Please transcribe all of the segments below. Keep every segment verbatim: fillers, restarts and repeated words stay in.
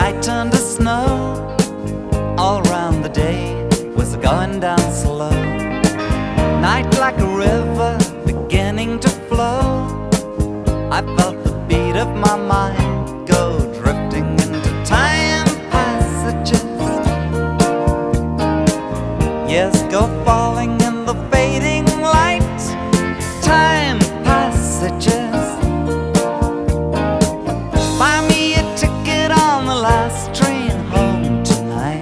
night turned to snow. All round the day was going down slow. Night like a river beginning to flow. I felt the beat of my mind go drifting into time passages. Yes, go falling in the fading light. Time passages. Buy me a ticket on the last train home tonight.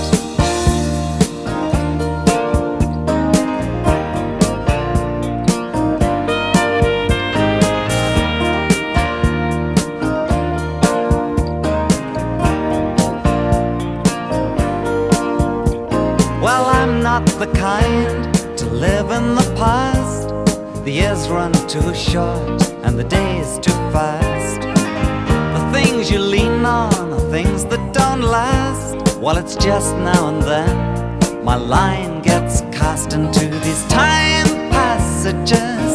Well, I'm not the kind to live in the past. The years run too short and the days too fast. The things you lean on are things that don't last. Well, it's just now and then my line gets cast into these time passages.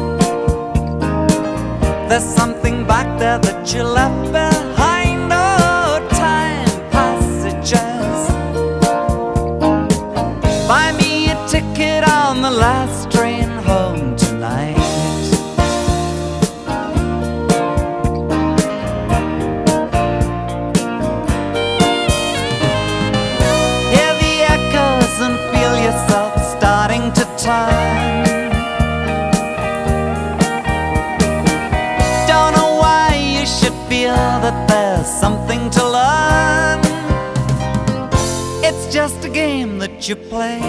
There's something back there that you left behind. Oh, time passages. Buy me a ticket on the last train home tonight. Hear the echoes and feel yourself starting to turn. Don't know why you should feel that there's something to learn. It's just a game that you play.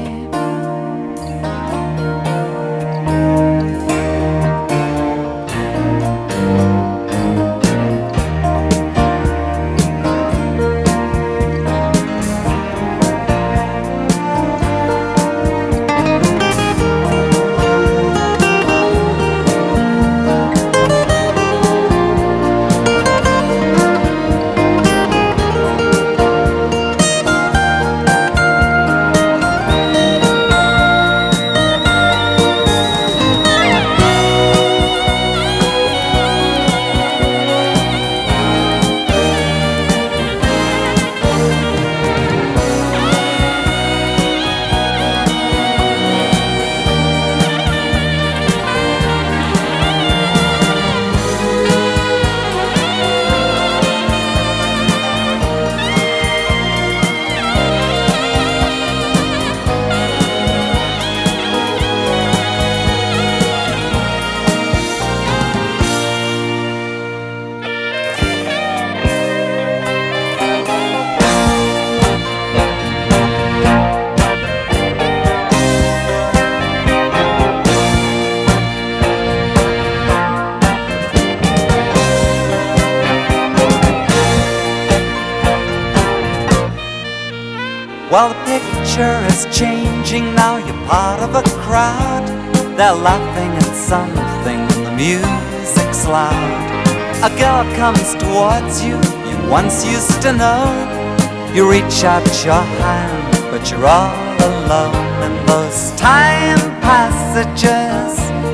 Well, the picture is changing now. You're part of a crowd. They're laughing at something and the music's loud. A girl comes towards you, you once used to know. You reach out your hand, but you're all alone in those time passages.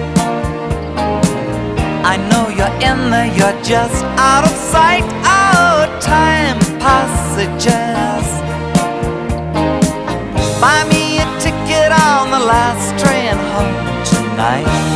I know you're in there, you're just out of sight. Oh, time passages. Buy me a ticket on the last train home tonight.